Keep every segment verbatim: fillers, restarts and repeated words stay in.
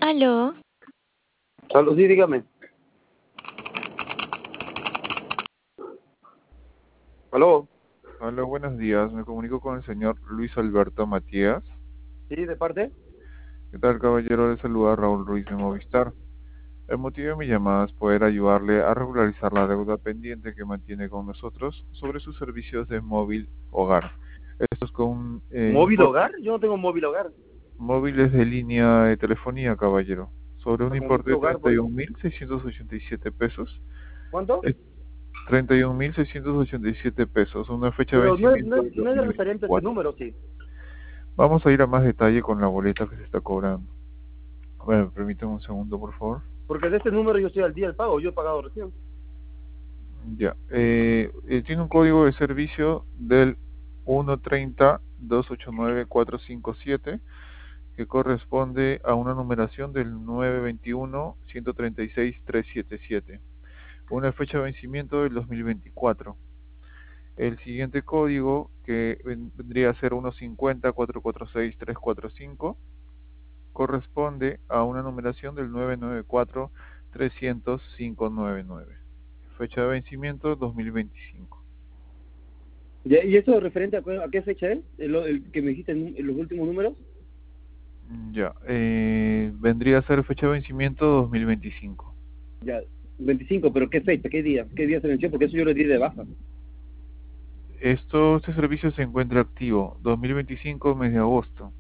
Aló. Aló, sí, dígame. Aló. Hola, buenos días. Me comunico con el señor Luis Alberto Matías. Sí, ¿de parte? ¿Qué tal, caballero? Le saluda Raúl Ruiz de Movistar. El motivo de mi llamada es poder ayudarle a regularizar la deuda pendiente que mantiene con nosotros sobre sus servicios de móvil hogar. Esto es con eh, ¿Móvil importe hogar? Yo no tengo móvil hogar. móviles de línea de telefonía, caballero, sobre un ¿Con móvil importe de hogar? treinta Por... y un mil seiscientos ochenta y siete pesos. ¿Cuánto? Es treinta y un mil seiscientos ochenta y siete pesos, una fecha de Pero no es, no vencimiento es, del no es referente a ese dos mil veinticuatro. número, sí. Vamos a ir a más detalle con la boleta que se está cobrando. Bueno, permítame un segundo, por favor. Porque de este número yo estoy al día del pago, yo he pagado recién. Ya. Eh, eh, tiene un código de servicio del uno treinta, dos ochenta y nueve, cuatrocientos cincuenta y siete que corresponde a una numeración del nueve veintiuno, ciento treinta y seis, trescientos setenta y siete. Una fecha de vencimiento del dos mil veinticuatro. El siguiente código, que ven- vendría a ser uno cincuenta, cuatrocientos cuarenta y seis, trescientos cuarenta y cinco, corresponde a una numeración del nueve noventa y cuatro, trescientos, quinientos noventa y nueve. Fecha de vencimiento dos mil veinticinco. ¿Y, y eso referente a, cu- a qué fecha es? ¿El, el que me dijiste en, en los últimos números? Ya, eh, vendría a ser fecha de vencimiento dos mil veinticinco. Ya, veinticinco, pero ¿qué fecha? ¿Qué día? ¿Qué día se venció? Porque eso yo lo di de baja. Esto, este servicio se encuentra activo dos mil veinticinco, mes de agosto.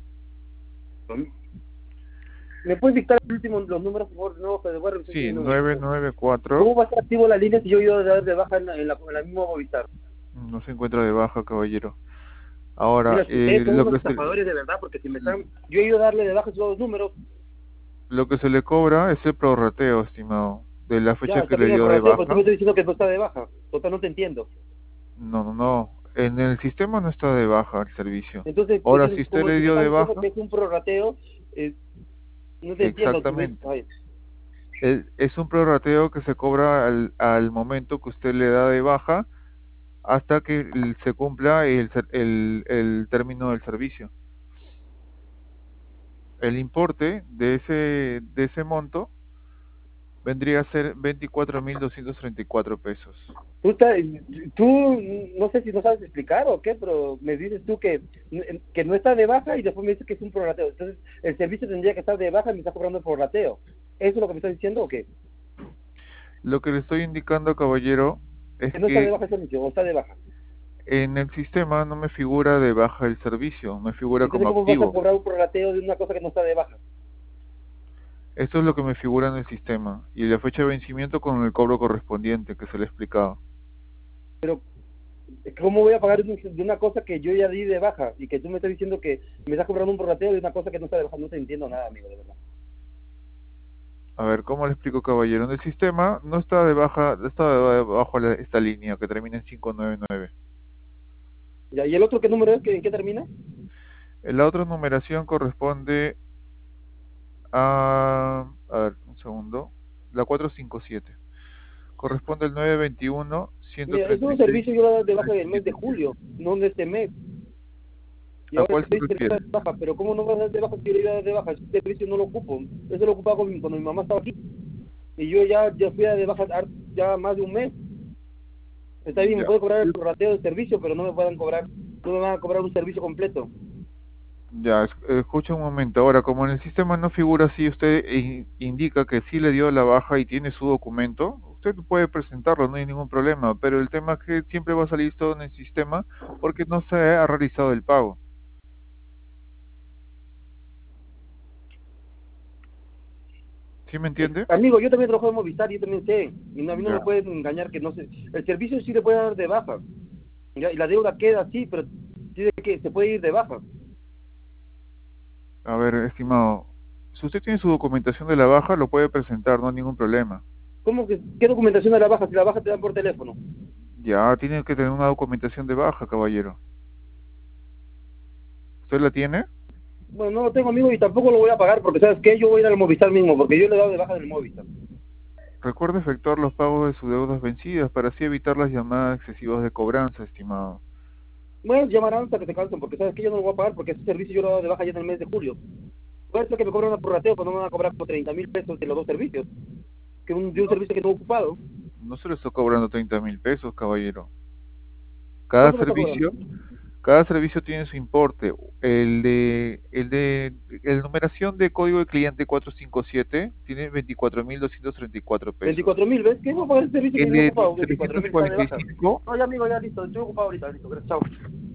¿Me puedes dictar el último, los números, por favor? No, pero voy a revisar Sí, el número. nueve noventa y cuatro. ¿Cómo va a estar activo la línea si yo he ido a dar de baja en la, en la, en la misma Movistar? No se encuentra de baja, caballero. Ahora, Mira, si eh, ustedes son lo unos que se, estafadores de verdad, porque si me están... Yo he ido a darle de baja esos dos números, lo que se le cobra es el prorrateo, estimado, de la ya, fecha que está le bien el dio de prorrateo, pero tú me baja. estás diciendo que no está de baja. Total, no te entiendo. No, no, no. En el sistema no está de baja el servicio. Entonces, Ahora, si entonces usted como le si me dio estás de diciendo baja, que es un prorrateo, eh, no te entiendo. Si me- exactamente. ay, El- es un prorrateo que se cobra al, al momento que usted le da de baja hasta que el- se cumpla el, ser- el, el término del servicio. El importe de ese, de ese monto vendría a ser veinticuatro mil doscientos treinta y cuatro pesos. tú, estás- tú, no sé si no sabes explicar o qué, pero me dices tú que, que no está de baja y después me dices que es un prorrateo. Entonces, el servicio tendría que estar de baja y me está cobrando el prorrateo. ¿Eso es lo que me estás diciendo o qué? Lo que le estoy indicando, caballero, es Que no está de que baja el servicio, o está de baja. en el sistema no me figura de baja el servicio, me figura Entonces, como ¿cómo vas a activo. cobrar un prorrateo de una cosa que no está de baja? Esto es lo que me figura en el sistema y la fecha de vencimiento con el cobro correspondiente que se le explicaba. Pero, ¿cómo voy a pagar de un- de una cosa que yo ya di de baja y que tú me estás diciendo que me estás cobrando un prorrateo de una cosa que no está de baja? No te entiendo nada, amigo, de verdad. A ver, ¿cómo le explico, caballero? En el sistema no está de baja, está debajo la- esta línea que termina en quinientos noventa y nueve. Ya, ¿y el otro qué número es? ¿En qué termina? La otra numeración corresponde a... A ver, un segundo. La cuatrocientos cincuenta y siete. Corresponde al nueve veintiuno, Mira, es un ciento treinta y seis, servicio yo lo doy de baja del mes de trescientos setenta y siete. julio, no de este mes. Y ¿A ahora cuál se estoy de refiere? baja, pero ¿cómo no vas a dar de baja si yo le iba a dar de baja? Ese servicio no lo ocupo. Eso lo ocupaba con mi- cuando mi mamá estaba aquí. Y yo ya, ya fui a de baja har- ya más de un mes. Está bien, me Ya. puede cobrar el prorrateo del servicio, pero no me puedan cobrar, no me van a cobrar un servicio completo. Ya, es- escucha un momento. Ahora, como en el sistema no figura así, usted i- indica que sí le dio la baja y tiene su documento, usted puede presentarlo, no hay ningún problema, pero el tema es que siempre va a salir todo en el sistema porque no se ha realizado el pago. ¿Sí me Eh, entiende? amigo, yo también trabajo en Movistar, yo también sé. Y no, a mí no me Ya. pueden engañar que no sé. El servicio sí le puede dar de baja. ¿Ya? Y la deuda queda así, pero tiene que, se puede ir de baja. A ver, estimado, si usted tiene su documentación de la baja, lo puede presentar, no hay ningún problema. ¿Cómo que qué documentación de la baja? Si la baja te dan por teléfono. Ya, tiene que tener una documentación de baja, caballero. ¿Usted la tiene? Bueno, no lo tengo, amigo, y tampoco lo voy a pagar porque, ¿sabes qué? Yo voy a ir al Movistar mismo, porque yo le he dado de baja del Movistar. Recuerde efectuar los pagos de sus deudas vencidas para así evitar las llamadas excesivas de cobranza, estimado. Bueno, llamarán hasta que te cansen, porque, ¿sabes qué? Yo no lo voy a pagar porque ese servicio yo lo he dado de baja ya en el mes de julio. Puede ser que me cobren un prorrateo, pero no me van a cobrar por treinta mil pesos de los dos servicios. Que un, de un No, servicio que no he ocupado. no se le está cobrando treinta mil pesos, caballero. Cada ¿Cuánto me está cobrando? servicio, cada servicio tiene su importe. El de, el de, el numeración de código de cliente cuatrocientos cincuenta y siete tiene veinticuatro mil doscientos treinta y cuatro pesos. veinticuatro mil, ¿ves? ¿Qué voy a pagar el servicio que El no he de ocupado? veinticuatro trescientos mil, está de cuarenta y baja. cinco No, ya amigo, ya listo. Estoy ocupado ahorita, listo. Gracias, chao.